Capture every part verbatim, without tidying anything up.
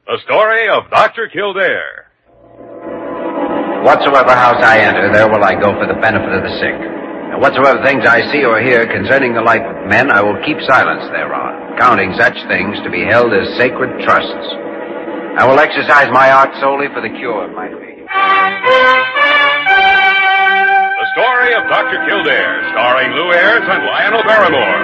The story of Doctor Kildare. Whatsoever house I enter, there will I go for the benefit of the sick. And whatsoever things I see or hear concerning the life of men, I will keep silence thereon, counting such things to be held as sacred trusts. I will exercise my art solely for the cure of my faith. The story of Doctor Kildare, starring Lou Ayres and Lionel Barrymore.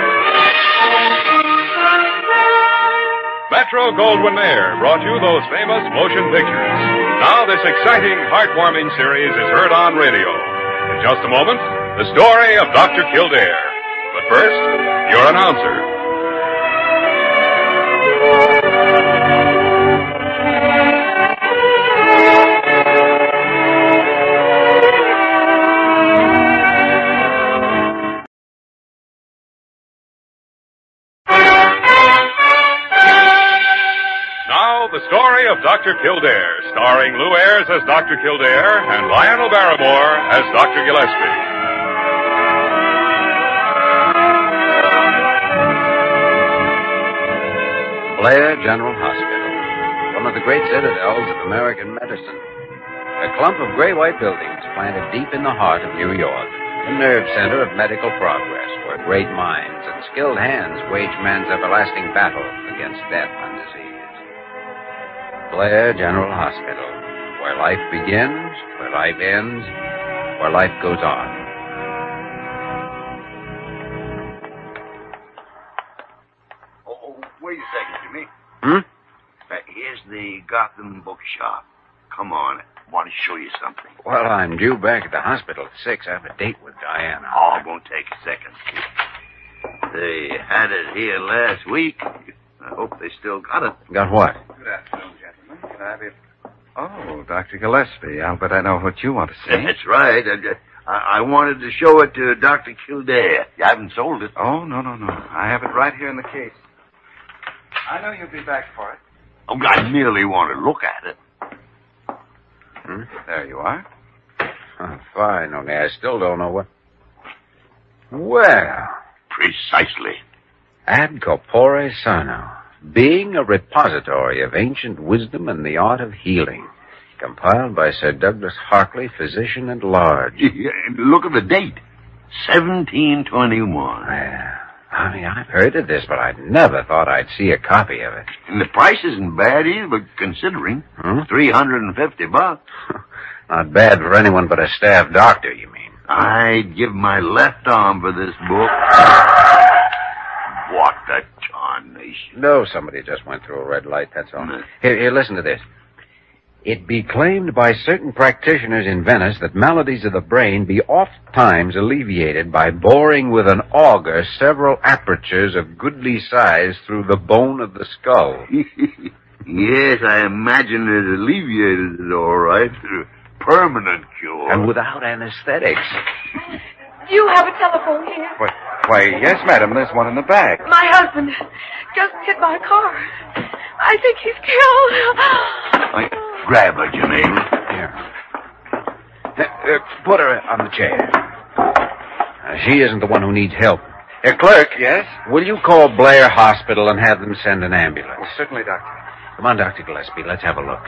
Metro Goldwyn Mayer brought you those famous motion pictures. Now this exciting, heartwarming series is heard on radio. In just a moment, the story of Doctor Kildare. But first, your announcer. The story of Doctor Kildare, starring Lou Ayres as Doctor Kildare and Lionel Barrymore as Doctor Gillespie. Blair General Hospital, one of the great citadels of American medicine. A clump of gray-white buildings planted deep in the heart of New York, the nerve center of medical progress, where great minds and skilled hands wage man's everlasting battle against death and disease. Blair General Hospital, where life begins, where life ends, where life goes on. Oh, oh wait a second, Jimmy. Hmm? Uh, here's the Gotham bookshop. Come on, I want to show you something. Well, I'm due back at the hospital at six. I have a date with Diana. Oh, it won't take a second. They had it here last week. I hope they still got it. Got what? Good afternoon, gentlemen. Can I have it? Oh, Doctor Gillespie. I'll bet I know what you want to see. That's right. I, I, I wanted to show it to Doctor Kildare. You haven't sold it. Oh, no, no, no. I have it right here in the case. I know you'll be back for it. Oh, I merely want to look at it. Hmm? There you are. Oh, fine, only I still don't know what... Well... Precisely. Ad corpore sano, being a repository of ancient wisdom and the art of healing, compiled by Sir Douglas Hartley, physician at large. Yeah, look at the date, seventeen twenty-one. Well, I mean, I've heard of this, but I never thought I'd see a copy of it. And the price isn't bad either, but considering, Hmm? three hundred fifty bucks. Not bad for anyone but a staff doctor, you mean? I'd give my left arm for this book. What a tarnation. No, somebody just went through a red light, that's all. Mm. Here, here, listen to this. It be claimed by certain practitioners in Venice that maladies of the brain be oft times alleviated by boring with an auger several apertures of goodly size through the bone of the skull. Yes, I imagine it alleviated it all right. Permanent cure. And without anesthetics. Do you have a telephone here? Why, why, yes, madam. There's one in the bag. My husband just hit my car. I think he's killed. I, grab her, Jermaine. Here. Uh, uh, put her on the chair. Uh, she isn't the one who needs help. Uh, clerk. Yes? Will you call Blair Hospital and have them send an ambulance? Oh, certainly, doctor. Come on, Doctor Gillespie. Let's have a look.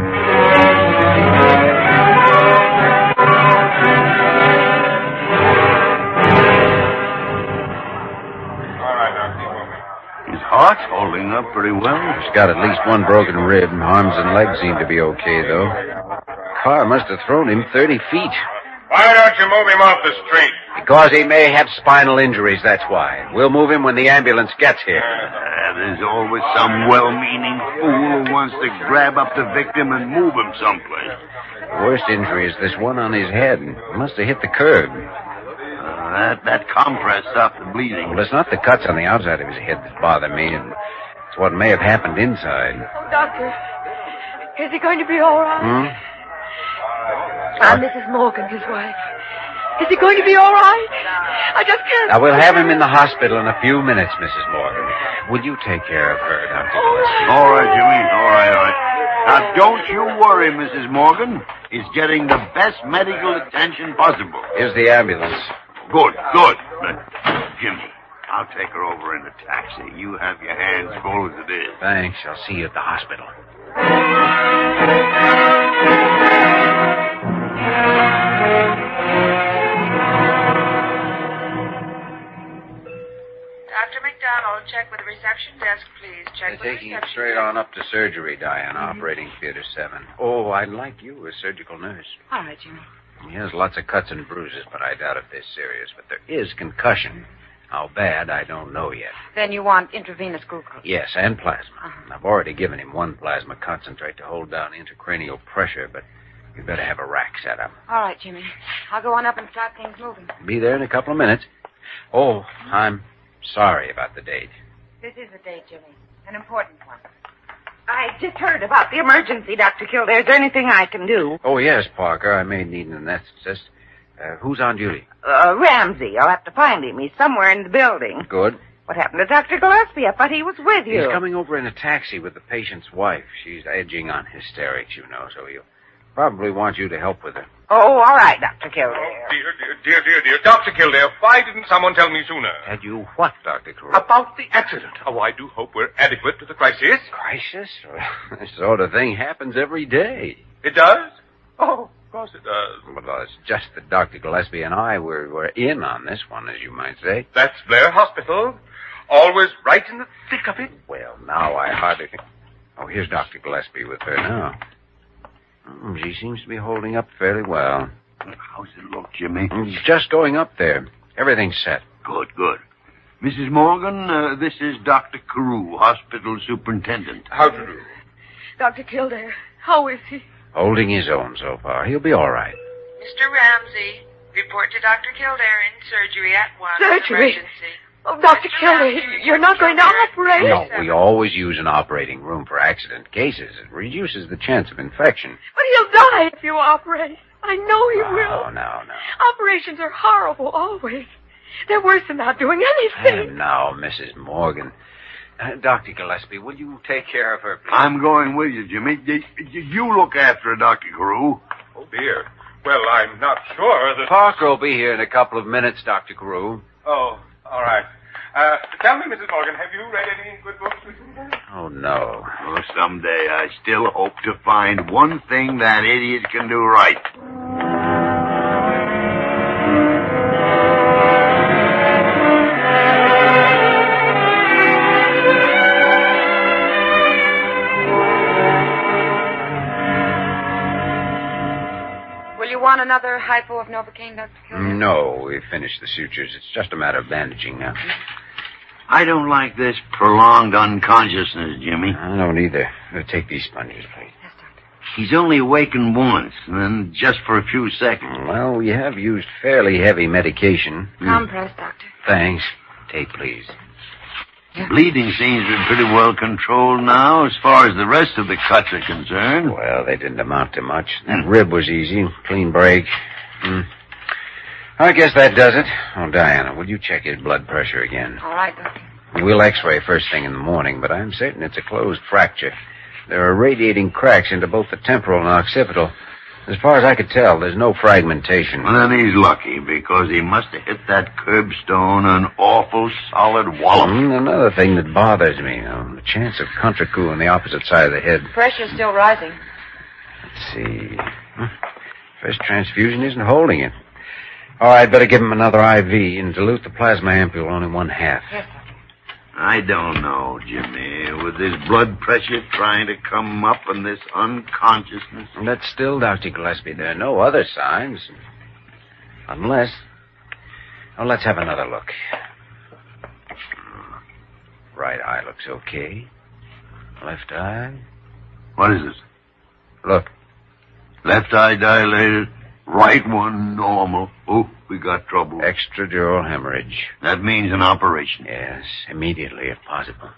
His heart's holding up pretty well. He's got at least one broken rib. Arms and legs seem to be okay, though. Car must have thrown him thirty feet. Why don't you move him off the street? Because he may have spinal injuries, that's why. We'll move him when the ambulance gets here. Uh, there's always some well-meaning fool who wants to grab up the victim and move him someplace. The worst injury is this one on his head. He must have hit the curb. Uh, that, that compress stopped the bleeding. Well, it's not the cuts on the outside of his head that bother me. It's what may have happened inside. Oh, doctor, is he going to be all right? Hmm? I'm Missus Morgan, his wife. Is he going to be all right? I just can't... Now, we'll have him in the hospital in a few minutes, Missus Morgan. Will you take care of her, Doctor Gillespie? All right, Jimmy. All right, all right. Now, don't you worry, Missus Morgan. He's getting the best medical attention possible. Here's the ambulance. Good, good. But, Jimmy, I'll take her over in a taxi. You have your hands full as it is. Thanks. I'll see you at the hospital. Doctor McDonald, check with the reception desk, please. Check They're with taking the him reception straight desk. on up to surgery, Diana, Mm-hmm. operating theater seven. Oh, I'd like you as surgical nurse. All right, Jimmy. He has lots of cuts and bruises, but I doubt if they're serious. But there is concussion. How bad, I don't know yet. Then you want intravenous glucose. Yes, and plasma. Uh-huh. I've already given him one plasma concentrate to hold down intracranial pressure, but you'd better have a rack set up. All right, Jimmy. I'll go on up and start things moving. Be there in a couple of minutes. Oh, I'm sorry about the date. This is a date, Jimmy. An important one. I just heard about the emergency, Doctor Kildare. Is there anything I can do? Oh, yes, Parker. I may need an anesthetist. Uh, who's on duty? Uh, Ramsey. I'll have to find him. He's somewhere in the building. Good. What happened to Doctor Gillespie? I thought he was with you. He's coming over in a taxi with the patient's wife. She's edging on hysterics, you know, so he'll probably want you to help with her. Oh, all right, Doctor Kildare. Dear, dear, dear, dear, dear. Doctor Kildare, why didn't someone tell me sooner? Had you what, Doctor Carew? About the accident. Oh, I do hope we're adequate to the crisis. Crisis? This sort of thing happens every day. It does? Oh, of course it does. Well, it's just that Doctor Gillespie and I were, were in on this one, as you might say. That's Blair Hospital. Always right in the thick of it. Well, now I hardly think... Oh, here's Doctor Gillespie with her now. Mm, she seems to be holding up fairly well. How's it look, Jimmy? It's just going up there. Everything's set. Good, good. Missus Morgan, uh, this is Doctor Carew, hospital superintendent. How to do? Doctor Kildare, how is he? Holding his own so far. He'll be all right. Mister Ramsey, report to Doctor Kildare in surgery at once. Surgery? Emergency. Oh, Doctor Kildare, you're not going to operate? No, we always use an operating room for accident cases. It reduces the chance of infection. But he'll die if you operate. I know he No, will. no, no. Operations are horrible, always. They're worse than not doing anything. And now, Missus Morgan. Uh, Doctor Gillespie, will you take care of her, please? I'm going with you, Jimmy. Y- y- You look after her, Doctor Carew. Oh, dear. Well, I'm not sure that... Parker will be here in a couple of minutes, Doctor Carew. Oh, all right. Uh, tell me, Missus Morgan, have you read any good books recently? Oh, no. Oh, someday I still hope to find one thing that idiot can do right. Will you want another hypo of Novocaine, Doctor Kildare? No, we've finished the sutures. It's just a matter of bandaging now. I don't like this prolonged unconsciousness, Jimmy. I don't either. We'll take these sponges, please. Yes, Doctor. He's only awakened once, and then just for a few seconds. Well, we have used fairly heavy medication. Compress, Doctor. Thanks. Take, please. Bleeding seems to be pretty well controlled now, as far as the rest of the cuts are concerned. Well, they didn't amount to much. That rib was easy. Clean break. Hmm. I guess that does it. Oh, Diana, will you check his blood pressure again? All right, Doctor. We'll x-ray first thing in the morning, but I'm certain it's a closed fracture. There are radiating cracks into both the temporal and occipital. As far as I could tell, there's no fragmentation. Well, then he's lucky, because he must have hit that curbstone an awful solid wallop. Mm, another thing that bothers me, you know, the chance of contre-coup on the opposite side of the head. Pressure's still rising. Let's see. Hmm. First transfusion isn't holding it. All right, better give him another I V and dilute the plasma ampule only one half. Yes, Doctor. I don't know, Jimmy. With this blood pressure trying to come up and this unconsciousness. But still, Doctor Gillespie, there are no other signs. Unless... Well, let's have another look. Right eye looks okay. Left eye... What is this? Look. Left eye dilated, right one normal. Oh, we got trouble. Extradural hemorrhage. That means an operation. Yes, immediately if possible.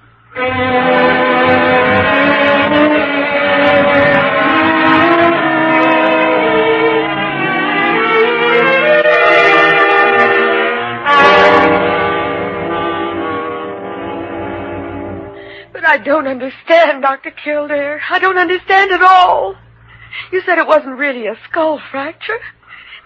But I don't understand, Doctor Kildare. I don't understand at all. You said it wasn't really a skull fracture.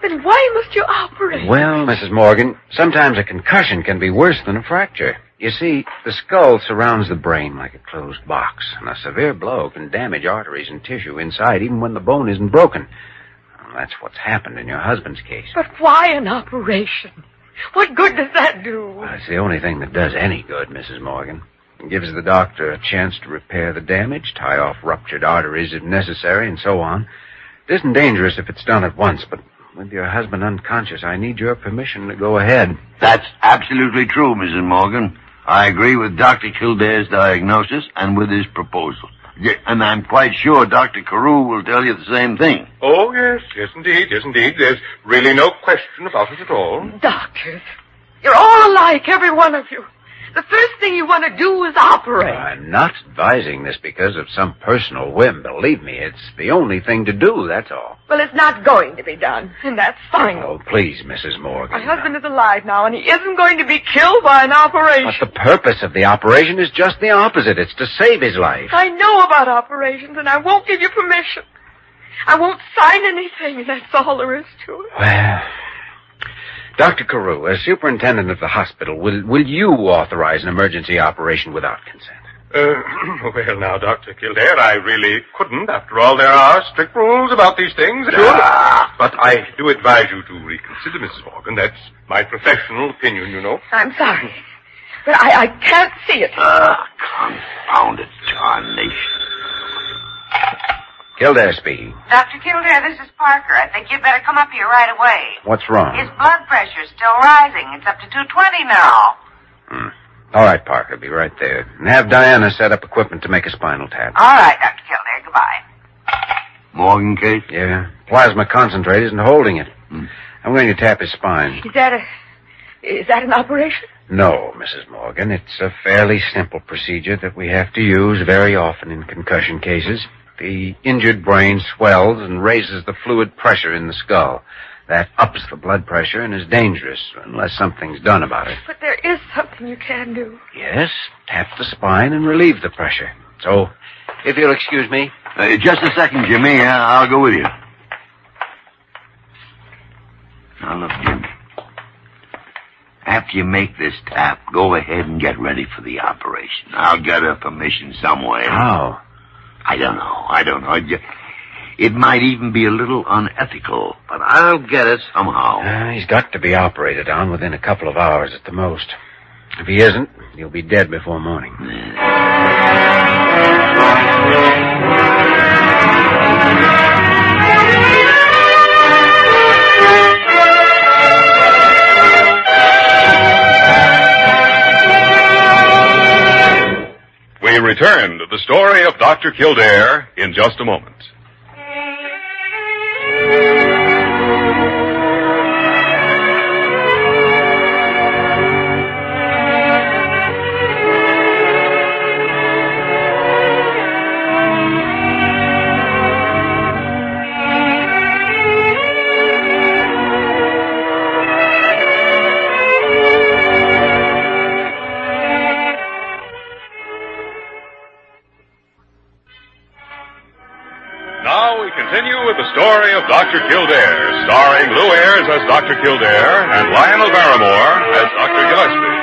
Then why must you operate? Well, Missus Morgan, sometimes a concussion can be worse than a fracture. You see, the skull surrounds the brain like a closed box, and a severe blow can damage arteries and tissue inside even when the bone isn't broken. Well, that's what's happened in your husband's case. But why an operation? What good does that do? Well, it's the only thing that does any good, Missus Morgan. It gives the doctor a chance to repair the damage, tie off ruptured arteries if necessary, and so on. It isn't dangerous if it's done at once, but with your husband unconscious, I need your permission to go ahead. That's absolutely true, Missus Morgan. I agree with Doctor Kildare's diagnosis and with his proposal. Yeah, and I'm quite sure Doctor Carew will tell you the same thing. Oh, yes, yes, indeed, yes, indeed. There's really no question about it at all. Doctors, you're all alike, every one of you. The first thing you want to do is operate. I'm not advising this because of some personal whim. Believe me, it's the only thing to do, that's all. Well, it's not going to be done, and that's fine. Oh, please, Missus Morgan. My husband is alive now, and he isn't going to be killed by an operation. But the purpose of the operation is just the opposite. It's to save his life. I know about operations, and I won't give you permission. I won't sign anything, and that's all there is to it. Well, Doctor Carew, as superintendent of the hospital, will will you authorize an emergency operation without consent? Uh, well, now, Doctor Kildare, I really couldn't. After all, there are strict rules about these things. Ah. But I do advise you to reconsider, Missus Morgan. That's my professional opinion, you know. I'm sorry, but I, I can't see it. Ah, confounded tarnation. Kildare speaking. Doctor Kildare, this is Parker. I think you'd better come up here right away. What's wrong? His blood pressure's still rising. It's up to two twenty now. Hmm. All right, Parker, be right there. And have Diana set up equipment to make a spinal tap. All right, Doctor Kildare. Goodbye. Morgan case? Yeah. Plasma concentrate isn't holding it. Hmm. I'm going to tap his spine. Is that a... Is that an operation? No, Missus Morgan. It's a fairly simple procedure that we have to use very often in concussion cases. The injured brain swells and raises the fluid pressure in the skull. That ups the blood pressure and is dangerous unless something's done about it. But there is something you can do. Yes, tap the spine and relieve the pressure. So, if you'll excuse me. Uh, just a second, Jimmy. Uh, I'll go with you. Now, look, Jimmy. After you make this tap, go ahead and get ready for the operation. I'll get her permission somewhere. How? I don't know. I don't know. It might even be a little unethical, but I'll get it somehow. Uh, he's got to be operated on within a couple of hours at the most. If he isn't, he'll be dead before morning. We return to the story of Doctor Kildare in just a moment. Continue with the story of Doctor Kildare, starring Lou Ayres as Doctor Kildare and Lionel Barrymore as Doctor Gillespie.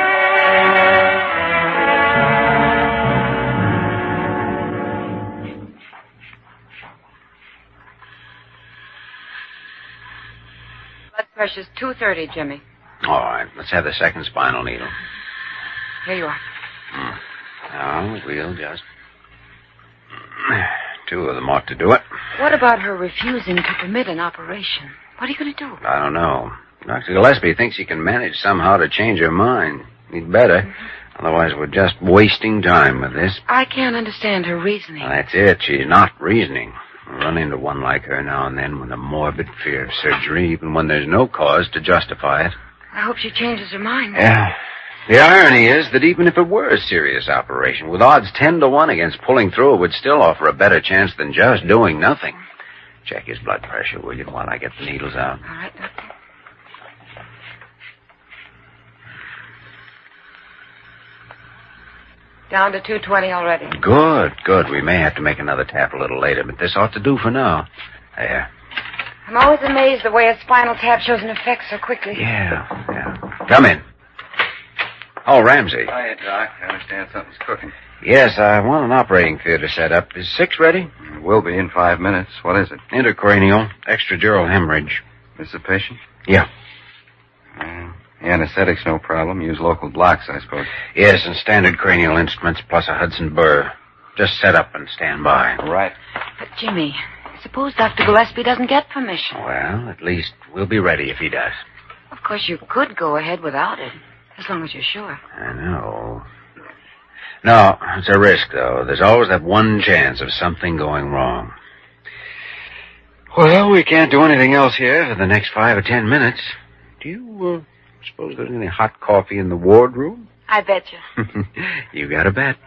Blood pressure's two thirty, Jimmy. All right, let's have the second spinal needle. Here you are. Hmm. Now, we'll just... Two of them ought to do it. What about her refusing to permit an operation? What are you going to do? I don't know. Doctor Gillespie thinks he can manage somehow to change her mind. He'd better. Mm-hmm. Otherwise, we're just wasting time with this. I can't understand her reasoning. Well, that's it. She's not reasoning. We run into one like her now and then with a morbid fear of surgery, even when there's no cause to justify it. I hope she changes her mind. Yeah. The irony is that even if it were a serious operation, with odds ten to one against pulling through, it would still offer a better chance than just doing nothing. Check his blood pressure, will you, while I get the needles out? All right, Doctor. Down to two twenty already. Good, good. We may have to make another tap a little later, but this ought to do for now. There. I'm always amazed the way a spinal tap shows an effect so quickly. Yeah, yeah. Come in. Oh, Ramsey. Hiya, Doc. I understand something's cooking. Yes, I want an operating theater set up. Is six ready? It will be in five minutes. What is it? Intracranial, extradural hemorrhage. Is the patient? Yeah. Uh, the anesthetic's no problem. Use local blocks, I suppose. Yes, and standard cranial instruments plus a Hudson burr. Just set up and stand by. Right. But, Jimmy, suppose Doctor Gillespie doesn't get permission. Well, at least we'll be ready if he does. Of course, you could go ahead without it, as long as you're sure. I know. No, it's a risk, though. There's always that one chance of something going wrong. Well, we can't do anything else here for the next five or ten minutes. Do you uh, suppose there's any hot coffee in the wardroom? I bet you. You got a bet.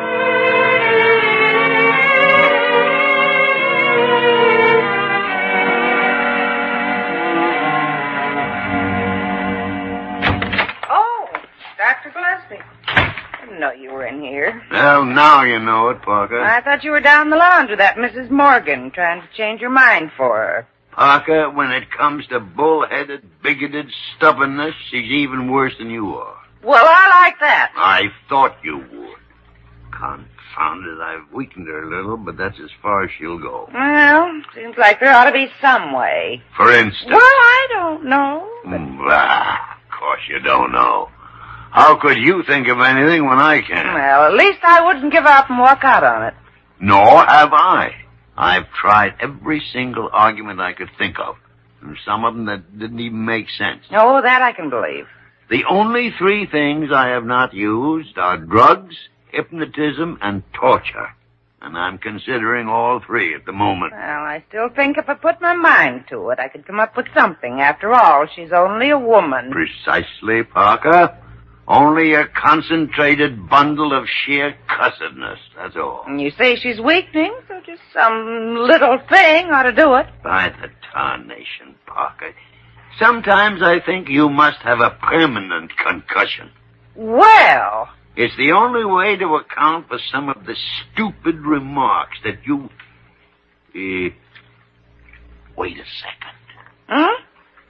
Oh, Doctor Gillespie. I didn't know you were in here. Well, now you know it, Parker. I thought you were down the lawn with that Missus Morgan, trying to change your mind for her. Parker, when it comes to bull-headed, bigoted stubbornness, she's even worse than you are. Well, I like that. I thought you would. Confound it, I've weakened her a little, but that's as far as she'll go. Well, seems like there ought to be some way. For instance... Well, I don't know. But... Blah, of course you don't know. How could you think of anything when I can? Well, at least I wouldn't give up and walk out on it. Nor have I. I've tried every single argument I could think of, and some of them that didn't even make sense. Oh, that I can believe. The only three things I have not used are drugs, hypnotism, and torture. And I'm considering all three at the moment. Well, I still think if I put my mind to it, I could come up with something. After all, she's only a woman. Precisely, Parker. Only a concentrated bundle of sheer cussedness, that's all. And you say she's weakening, so just some little thing ought to do it. By the tarnation, Parker. Sometimes I think you must have a permanent concussion. Well... It's the only way to account for some of the stupid remarks that you... Uh, wait a second. Hmm?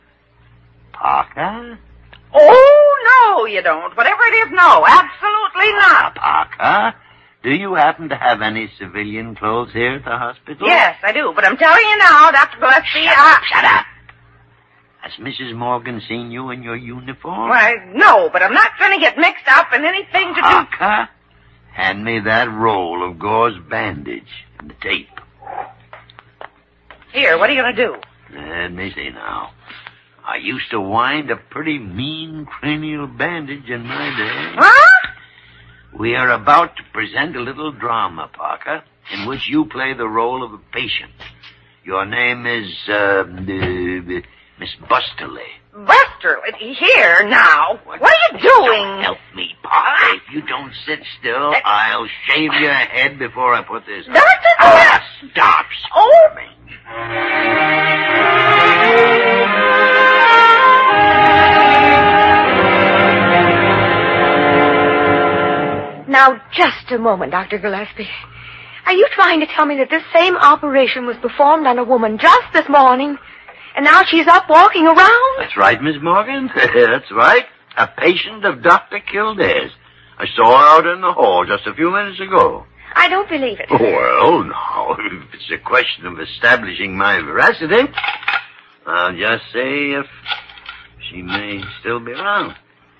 Parker? Oh, no, you don't. Whatever it is, no. Absolutely not. Parker, do you happen to have any civilian clothes here at the hospital? Yes, I do. But I'm telling you now, Doctor Gillespie, Shut I... up, shut up. Has Missus Morgan seen you in your uniform? Why, no, but I'm not going to get mixed up in anything to do... Parker, hand me that roll of gauze bandage and the tape. Here, what are you going to do? Let me see now. I used to wind a pretty mean cranial bandage in my day. Huh? We are about to present a little drama, Parker, in which you play the role of a patient. Your name is, uh, uh Miss Busterly. Buster, here, now. What, what are you doing? Don't help me, Parker. If you don't sit still, that... I'll shave your head before I put this... Doctor Ah, stop screaming. Now, just a moment, Doctor Gillespie. Are you trying to tell me that this same operation was performed on a woman just this morning, and now she's up walking around? That's right, Miss Morgan. That's right. A patient of Doctor Kildare's. I saw her out in the hall just a few minutes ago. I don't believe it. Well, now, if it's a question of establishing my veracity, I'll just say if she may still be around.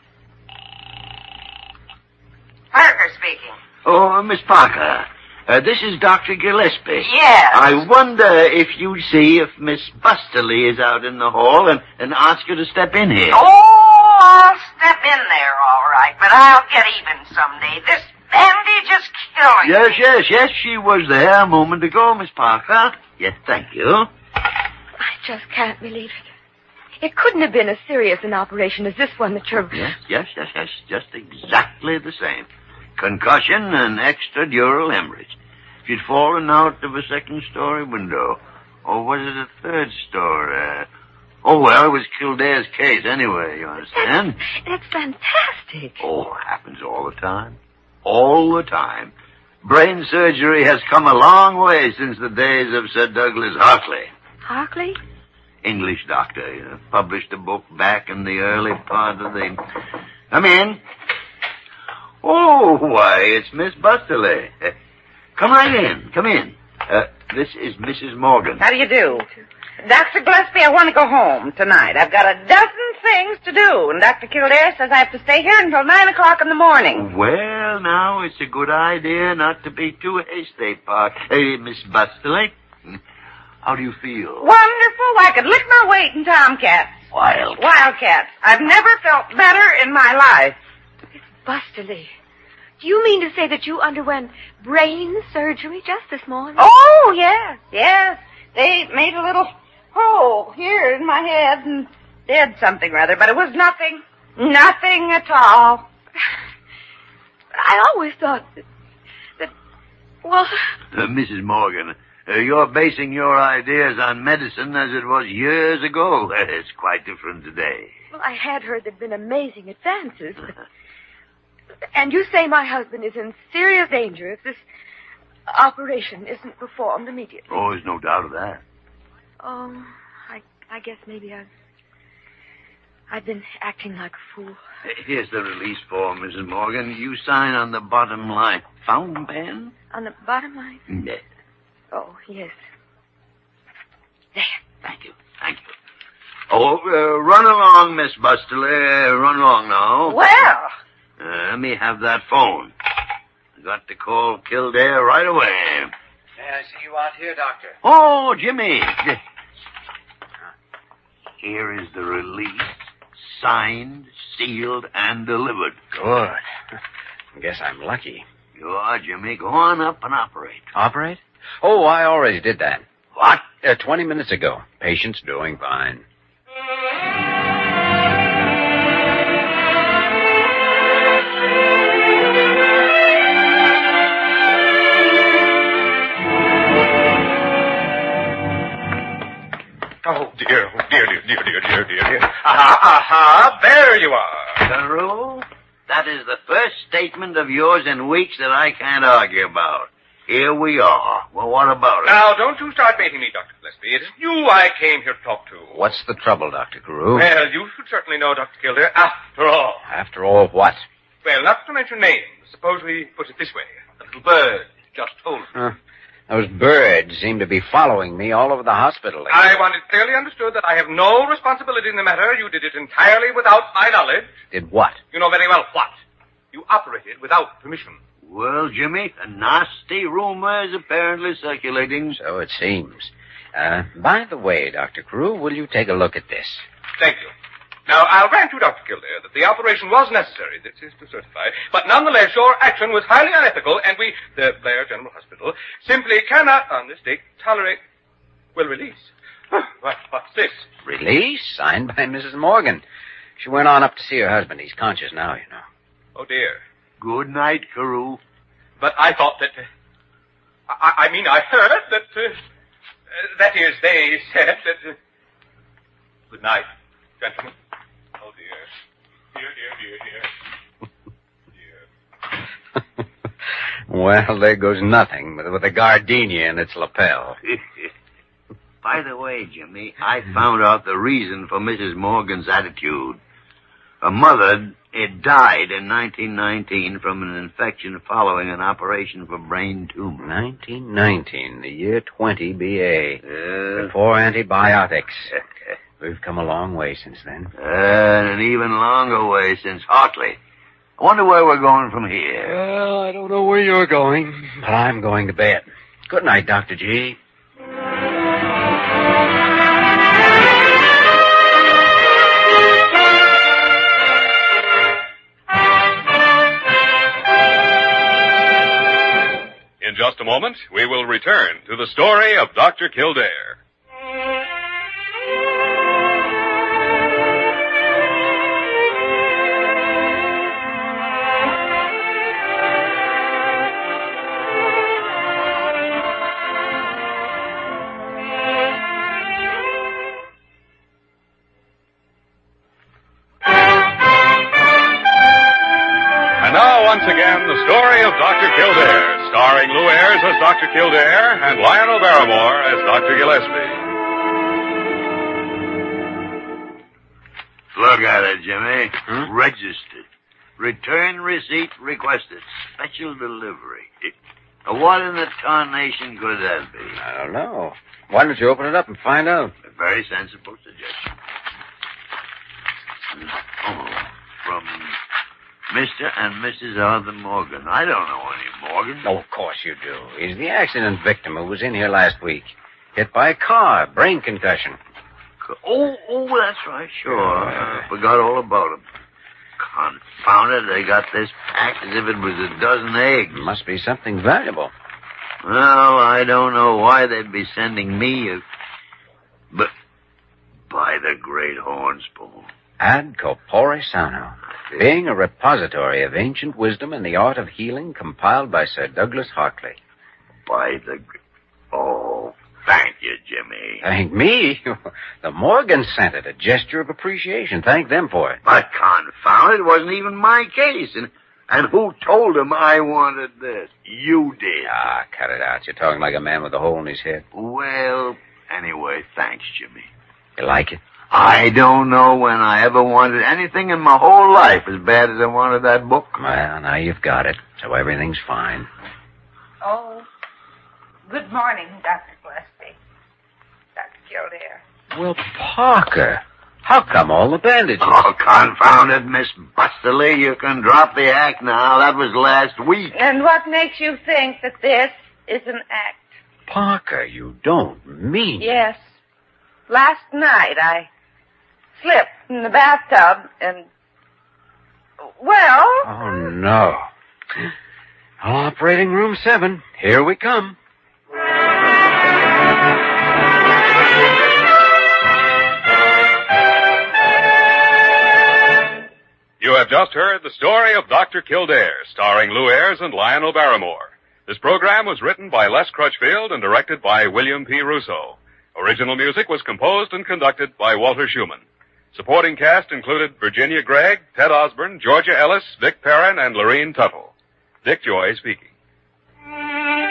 Parker speaking. Oh, Miss Parker, uh, this is Doctor Gillespie. Yes. I wonder if you'd see if Miss Busterly is out in the hall and, and ask her to step in here. Oh, I'll step in there, all right, but I'll get even someday. This bandage is killing Yes, me. yes, yes, she was there a moment ago, Miss Parker. Yes, thank you. I just can't believe it. It couldn't have been as serious an operation as this one that you're... Yes, yes, yes, yes, just exactly the same. Concussion and extradural hemorrhage. She'd fallen out of a second-story window. Or was it a third story? Uh, oh, well, it was Kildare's case anyway, you understand? That's, that's fantastic. Oh, it happens all the time. All the time. Brain surgery has come a long way since the days of Sir Douglas Hartley. Hartley? English doctor. You know, published a book back in the early part of the... Come in. Oh, why, it's Miss Busterley. Uh, come right in. Come in. Uh, this is Missus Morgan. How do you do? Doctor Gillespie, I want to go home tonight. I've got a dozen things to do, and Doctor Kildare says I have to stay here until nine o'clock in the morning. Well, now, it's a good idea not to be too hasty, Park. Hey, Miss Busterley, how do you feel? Wonderful. I could lick my weight in tomcats. Wild. Wildcats. I've never felt better in my life. Busterley, do you mean to say that you underwent brain surgery just this morning? Oh, yes, yes. They made a little hole here in my head and did something rather, but it was nothing. Nothing at all. I always thought that, that well... Uh, Missus Morgan, uh, you're basing your ideas on medicine as it was years ago. It's quite different today. Well, I had heard there'd been amazing advances, but... And you say my husband is in serious danger if this operation isn't performed immediately. Oh, there's no doubt of that. Oh, I I guess maybe I've... I've been acting like a fool. Here's the release form, Missus Morgan. You sign on the bottom line. Fountain pen? On the bottom line? Yes. Oh, yes. There. Thank you. Thank you. Oh, uh, run along, Miss Busterley. Run along now. Well... Uh, let me have that phone. I got to call Kildare right away. May I see you out here, Doctor? Oh, Jimmy. Here is the release. Signed, sealed, and delivered. Good. I guess I'm lucky. You are, Jimmy. Go on up and operate. Operate? Oh, I already did that. What? Uh, Twenty minutes ago. Patient's doing fine. Oh, dear, oh, dear, dear, dear, dear, dear, dear, dear. Aha, aha, there you are. Carew, that is the first statement of yours in weeks that I can't argue about. Here we are. Well, what about it? Now, don't you start baiting me, Doctor Gillespie. It is you I came here to talk to. What's the trouble, Doctor Carew? Well, you should certainly know, Doctor Kildare, after all. After all, what? Well, not to mention names, suppose we put it this way. The little bird just told me. Huh. Those birds seem to be following me all over the hospital. I want it clearly understood that I have no responsibility in the matter. You did it entirely without my knowledge. Did what? You know very well what. You operated without permission. Well, Jimmy, a nasty rumor is apparently circulating. So it seems. Uh, by the way, Doctor Carew, will you take a look at this? Thank you. Now, I'll grant you, Doctor Kildare, that the operation was necessary, this is to certify, but nonetheless your action was highly unethical, and we, the Blair General Hospital, simply cannot, on this date, tolerate, well, release. What, what's this? Release? Signed by Missus Morgan. She went on up to see her husband. He's conscious now, you know. Oh, dear. Good night, Carew. But I thought that, uh, I, I mean, I heard that, uh, uh, that is, they said that, uh, good night, gentlemen. Oh, dear. Dear, dear, dear, dear. Dear. Well, there goes nothing with, with a gardenia in its lapel. By the way, Jimmy, I found out the reason for Missus Morgan's attitude. Her mother had died in nineteen nineteen from an infection following an operation for brain tumor. nineteen nineteen, the year twenty B A. Uh, Before antibiotics. We've come a long way since then. Uh, and an even longer way since Hartley. I wonder where we're going from here. Well, I don't know where you're going, but I'm going to bed. Good night, Doctor G. In just a moment, we will return to the story of Doctor Kildare. Once again, the story of Doctor Kildare, starring Lou Ayres as Doctor Kildare and Lionel Barrymore as Doctor Gillespie. Look at it, Jimmy. Hmm? Registered. Return receipt requested. Special delivery. What in the tarnation could that be? I don't know. Why don't you open it up and find out? A very sensible suggestion. Oh, from Mister and Missus Arthur Morgan. I don't know any Morgan. Oh, of course you do. He's the accident victim who was in here last week. Hit by a car, brain concussion. Oh, oh, that's right, sure. I forgot all about him. Confound it, they got this packed as if it was a dozen eggs. Must be something valuable. Well, I don't know why they'd be sending me a... But by the great horn spoon. Ad corpore sano, being a repository of ancient wisdom and the art of healing compiled by Sir Douglas Hartley. By the... Oh, thank you, Jimmy. Thank me? The Morgans sent it, a gesture of appreciation. Thank them for it. But confound it, it wasn't even my case. And, and who told him I wanted this? You did. Ah, cut it out. You're talking like a man with a hole in his head. Well, anyway, thanks, Jimmy. You like it? I don't know when I ever wanted anything in my whole life as bad as I wanted that book. Well, now you've got it, so everything's fine. Oh, good morning, Doctor Gillespie. Doctor Kildare. Well, Parker, how come all the bandages? Oh, confound it, Miss Busterly. You can drop the act now. That was last week. And what makes you think that this is an act? Parker, you don't mean... Yes. Last night I slipped in the bathtub and... Well... Oh, no. Operating room seven. Here we come. You have just heard the story of Doctor Kildare, starring Lou Ayres and Lionel Barrymore. This program was written by Les Crutchfield and directed by William P. Russo. Original music was composed and conducted by Walter Schumann. Supporting cast included Virginia Gregg, Ted Osborne, Georgia Ellis, Vic Perrin, and Lorene Tuttle. Dick Joy speaking.